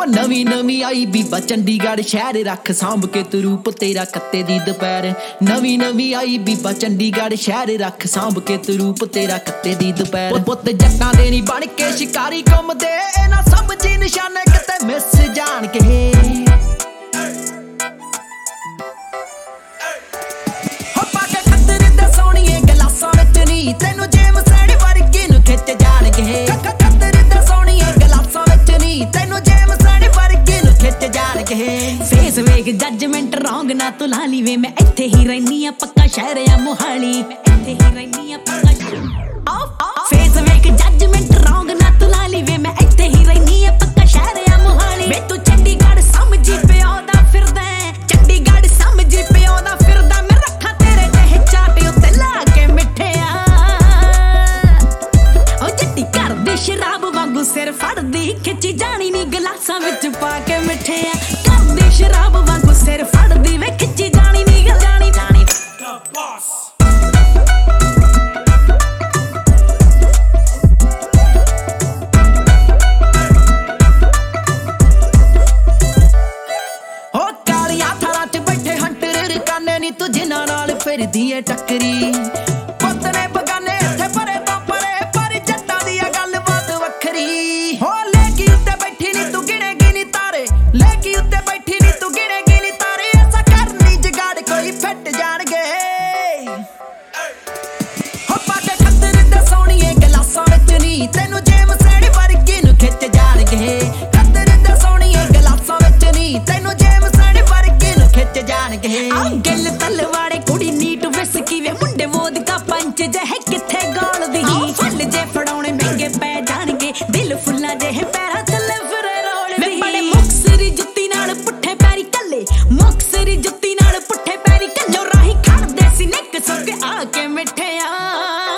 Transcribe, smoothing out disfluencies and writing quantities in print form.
नवी नवी आई बीबा चंडीगढ़ शहर रख सांभ के तू रूप तेरा कत्ते दी दोपहर। नवी नवी आई बीबा चंडीगढ़ शहर रख सांभ के तू रूप तेरा कत्ते दी दोपहर। पुत जट्टां दे नी बन के शिकारी घुमदे ना समझी निशाने किते मिस जान के। तेनू जेम्स वर्गी नू खिच जाणगे खतर दा सोहणीए गलासां विच नी तेनू जेम्स वर्गी नू खिच जाणगे। फेस वेख जजमेंट रॉन्ग ना तू लाली वे मैं इत्थे ही रहनी आ पक्का शहर आ मोहाली। इत्थे ही रहनी आ पक्का फेस वेख जजमेंट रॉन्ग ना तू लाली वे मैं इत्थे ही रहनी आ पक्का शहर आ मोहाली। वे तू चंडीगढ़ समझी पिओ दा फिरदा चंडीगढ़ समझी पिओ दा फिरदा मैं रखा तेरे ते चाटे उत्ते ला के मिठे शराब वांगू सिर फड़दी खिची जानी नी गलासां विच पा के मिठिया। करदी शराब वांगू सिर फड़दी वे खिची जानी नी जानी जानी द बॉस। हो कालिया थारा च बैठे हंटर काने नी तू जिन्हां नाल फिरदी ऐ टक्करी। पुत्त ने बगाने इत्थे परे तो परे पर जट्टां दी गल हो लेकी उत्ते बैठी नी तू गिनेगी नी तारे। लेकी उत्ते बैठी नी तू गिनेगी नी तारे। ऐसा करनी जगाड़ कोई फिट जाणगे हो पाके खतर दा सोहणीए गलासां विच नी तेनू जेम्स वर्गी नू खिच जाणगे। खतर दा सोहणीए गलासां विच नी तेनू जेम्स वर्गी नू खिच जाणगे। गिल तलवाड़े कुड़ी नीट विस्की वे मुंडे वोदका पंच जह किथे गौलदी फल जे फड़ाउणे महंगे पै जाणगे। दिल फुल्ला जे पैरा थल्ले फिरे रोलदी वे बड़े मुक्सरी जुत्ती नाल पुट्ठे पैरी कल्ले मुक्सरी जुत्ती नाल पुट्ठे पैरी कल्लो राही खड़दे सी निक सुक आके मिठिया।